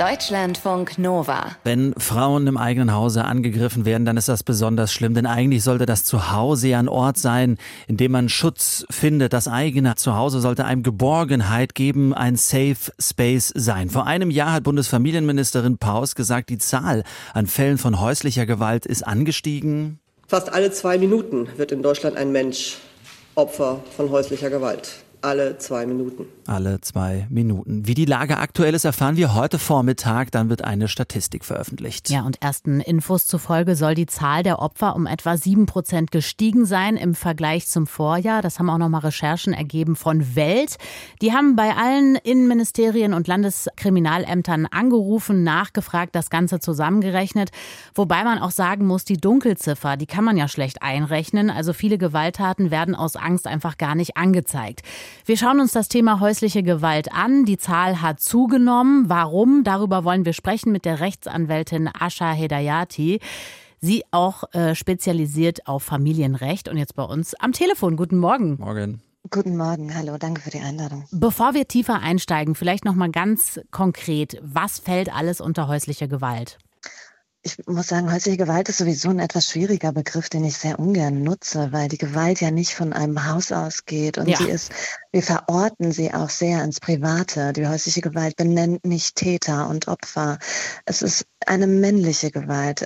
Deutschlandfunk Nova. Wenn Frauen im eigenen Hause angegriffen werden, dann ist das besonders schlimm, denn eigentlich sollte das Zuhause ja ein Ort sein, in dem man Schutz findet. Das eigene Zuhause sollte einem Geborgenheit geben, ein Safe Space sein. Vor einem Jahr hat Bundesfamilienministerin Paus gesagt, die Zahl an Fällen von häuslicher Gewalt ist angestiegen. Fast alle 2 Minuten wird in Deutschland ein Mensch Opfer von häuslicher Gewalt. Alle 2 Minuten. Alle 2 Minuten. Wie die Lage aktuell ist, erfahren wir heute Vormittag. Dann wird eine Statistik veröffentlicht. Ja, und ersten Infos zufolge soll die Zahl der Opfer um etwa 7% gestiegen sein im Vergleich zum Vorjahr. Das haben auch nochmal Recherchen ergeben von Welt. Die haben bei allen Innenministerien und Landeskriminalämtern angerufen, nachgefragt, das Ganze zusammengerechnet. Wobei man auch sagen muss, die Dunkelziffer, die kann man ja schlecht einrechnen. Also viele Gewalttaten werden aus Angst einfach gar nicht angezeigt. Wir schauen uns das Thema häusliche Gewalt an. Die Zahl hat zugenommen. Warum? Darüber wollen wir sprechen mit der Rechtsanwältin Asha Hedayati. Sie auch spezialisiert auf Familienrecht und jetzt bei uns am Telefon. Guten Morgen. Morgen. Guten Morgen, hallo, danke für die Einladung. Bevor wir tiefer einsteigen, vielleicht noch mal ganz konkret, was fällt alles unter häusliche Gewalt? Ich muss sagen, häusliche Gewalt ist sowieso ein etwas schwieriger Begriff, den ich sehr ungern nutze, weil die Gewalt ja nicht von einem Haus ausgeht und wir verorten sie auch sehr ins Private. Die häusliche Gewalt benennt nicht Täter und Opfer. Es ist eine männliche Gewalt.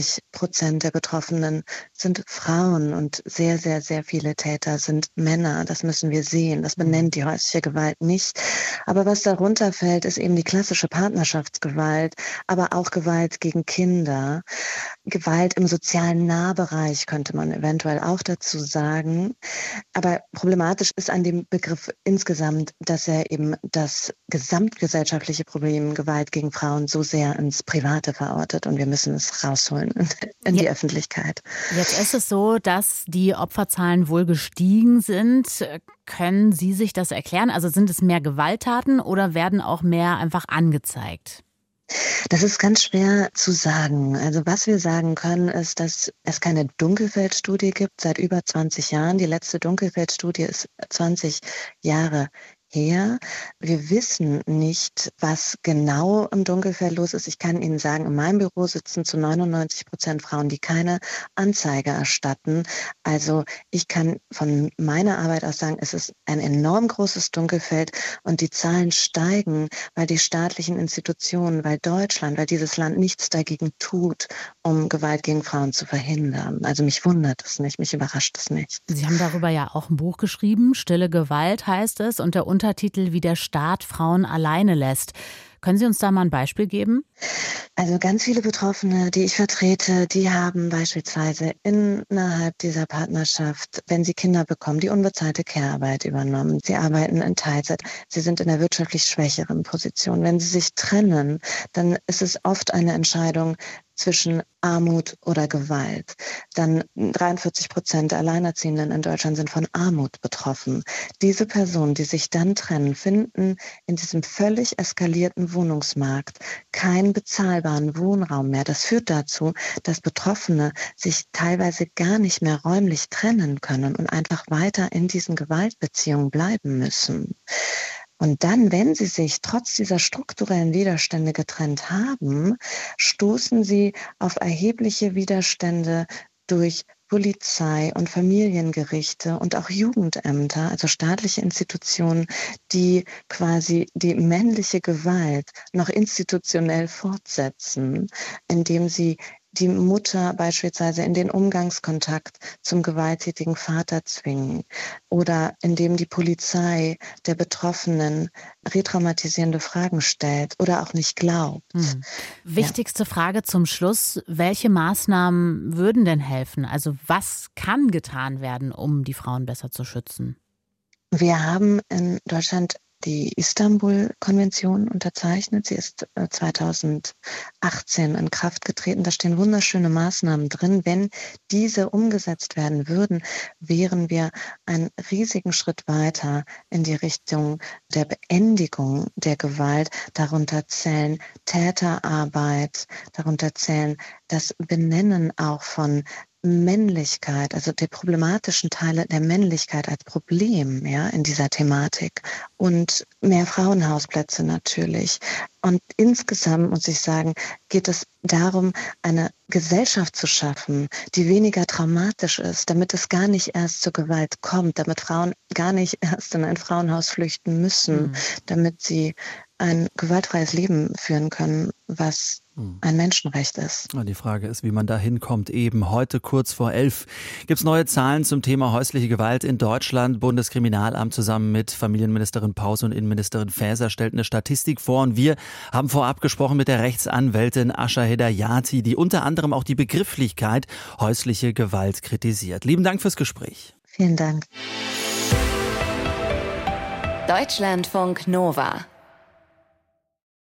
80% der Betroffenen sind Frauen und sehr, sehr, sehr viele Täter sind Männer. Das müssen wir sehen. Das benennt die häusliche Gewalt nicht. Aber was darunter fällt, ist eben die klassische Partnerschaftsgewalt, aber auch Gewalt gegen Kinder. Gewalt im sozialen Nahbereich könnte man eventuell auch dazu sagen. Aber problematisch ist an dem Begriff insgesamt, dass er eben das gesamtgesellschaftliche Problem Gewalt gegen Frauen so sehr ins Private verortet und wir müssen es rausholen in die Öffentlichkeit. Jetzt ist es so, dass die Opferzahlen wohl gestiegen sind. Können Sie sich das erklären? Also sind es mehr Gewalttaten oder werden auch mehr einfach angezeigt? Das ist ganz schwer zu sagen. Also was wir sagen können, ist, dass es keine Dunkelfeldstudie gibt seit über 20 Jahren. Die letzte Dunkelfeldstudie ist 20 Jahre her. Wir wissen nicht, was genau im Dunkelfeld los ist. Ich kann Ihnen sagen, in meinem Büro sitzen zu 99% Frauen, die keine Anzeige erstatten. Also ich kann von meiner Arbeit aus sagen, es ist ein enorm großes Dunkelfeld und die Zahlen steigen, weil die staatlichen Institutionen, weil Deutschland, weil dieses Land nichts dagegen tut, um Gewalt gegen Frauen zu verhindern. Also mich wundert es nicht, mich überrascht es nicht. Sie haben darüber ja auch ein Buch geschrieben, Stille Gewalt heißt es, und der Untertitel Wie der Staat Frauen alleine lässt. Können Sie uns da mal ein Beispiel geben? Also ganz viele Betroffene, die ich vertrete, die haben beispielsweise innerhalb dieser Partnerschaft, wenn sie Kinder bekommen, die unbezahlte Care-Arbeit übernommen. Sie arbeiten in Teilzeit. Sie sind in einer wirtschaftlich schwächeren Position. Wenn sie sich trennen, dann ist es oft eine Entscheidung zwischen Armut oder Gewalt. Dann 43% der Alleinerziehenden in Deutschland sind von Armut betroffen. Diese Personen, die sich dann trennen, finden in diesem völlig eskalierten Wohnungsmarkt keinen bezahlbaren Wohnraum mehr. Das führt dazu, dass Betroffene sich teilweise gar nicht mehr räumlich trennen können und einfach weiter in diesen Gewaltbeziehungen bleiben müssen. Und dann, wenn sie sich trotz dieser strukturellen Widerstände getrennt haben, stoßen sie auf erhebliche Widerstände durch Polizei und Familiengerichte und auch Jugendämter, also staatliche Institutionen, die quasi die männliche Gewalt noch institutionell fortsetzen, indem sie die Mutter beispielsweise in den Umgangskontakt zum gewalttätigen Vater zwingen oder indem die Polizei der Betroffenen retraumatisierende Fragen stellt oder auch nicht glaubt. Wichtigste Frage zum Schluss. Welche Maßnahmen würden denn helfen? Also was kann getan werden, um die Frauen besser zu schützen? Wir haben in Deutschland die Istanbul-Konvention unterzeichnet. Sie ist 2018 in Kraft getreten. Da stehen wunderschöne Maßnahmen drin. Wenn diese umgesetzt werden würden, wären wir einen riesigen Schritt weiter in die Richtung der Beendigung der Gewalt. Darunter zählen Täterarbeit, darunter zählen das Benennen auch von Männlichkeit, also die problematischen Teile der Männlichkeit als Problem, ja, in dieser Thematik und mehr Frauenhausplätze natürlich. Und insgesamt, muss ich sagen, geht es darum, eine Gesellschaft zu schaffen, die weniger traumatisch ist, damit es gar nicht erst zur Gewalt kommt, damit Frauen gar nicht erst in ein Frauenhaus flüchten müssen, damit sie ein gewaltfreies Leben führen können, was ein Menschenrecht ist. Die Frage ist, wie man da hinkommt. Eben heute kurz vor 11 gibt es neue Zahlen zum Thema häusliche Gewalt in Deutschland. Bundeskriminalamt zusammen mit Familienministerin Paus und Innenministerin Faeser stellt eine Statistik vor. Und wir haben vorab gesprochen mit der Rechtsanwältin Asha Hedayati, die unter anderem auch die Begrifflichkeit häusliche Gewalt kritisiert. Lieben Dank fürs Gespräch. Vielen Dank. Deutschlandfunk Nova